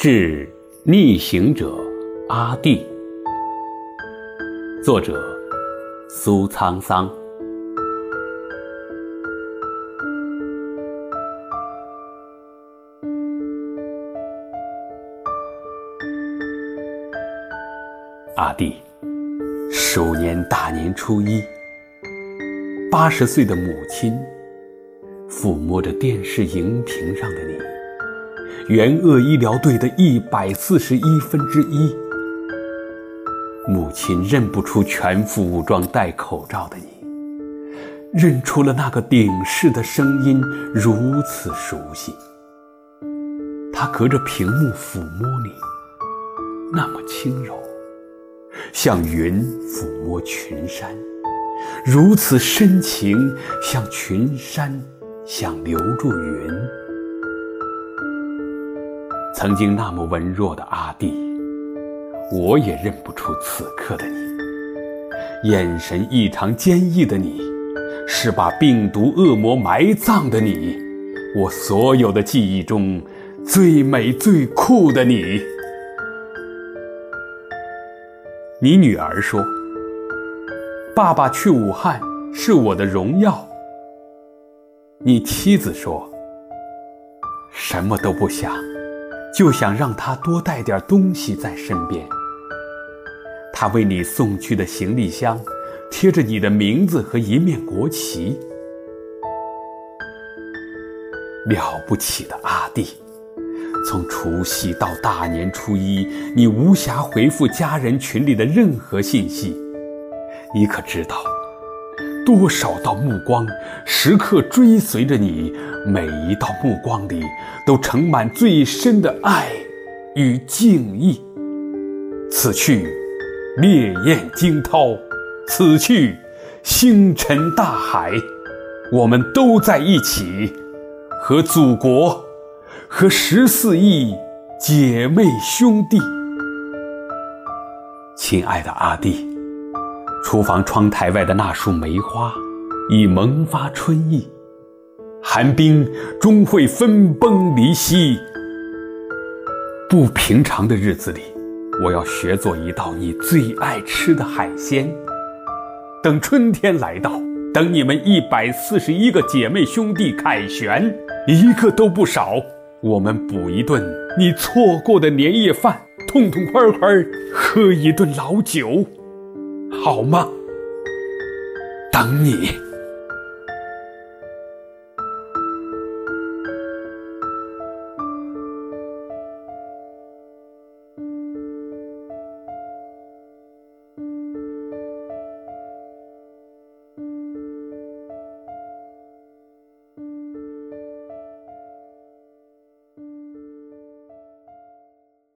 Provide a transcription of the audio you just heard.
致逆行者阿弟，作者苏沧桑。阿弟，鼠年大年初一，80岁的母亲抚摸着电视荧屏上的你，援鄂医疗队的141%，母亲认不出全副武装戴口罩的你，认出了那个顶视的声音如此熟悉。她隔着屏幕抚摸你，那么轻柔，像云抚摸群山，如此深情，像群山想留住云。曾经那么文弱的阿弟，我也认不出此刻的你。眼神异常坚毅的你，是把病毒恶魔埋葬的你，我所有的记忆中最美最酷的你。你女儿说，爸爸去武汉是我的荣耀。你妻子说，什么都不想，就想让他多带点东西在身边。他为你送去的行李箱贴着你的名字和一面国旗。了不起的阿弟，从除夕到大年初一，你无暇回复家人群里的任何信息。你可知道，多少道目光时刻追随着你，每一道目光里都盛满最深的爱与敬意。此去烈焰惊涛，此去星辰大海，我们都在一起，和祖国，和14亿姐妹兄弟。亲爱的阿弟，厨房窗台外的那束梅花已萌发春意，寒冰终会分崩离析。不平常的日子里，我要学做一道你最爱吃的海鲜。等春天来到，等你们141个姐妹兄弟凯旋，一个都不少，我们补一顿你错过的年夜饭，痛痛快快喝一顿老酒，好吗？等你。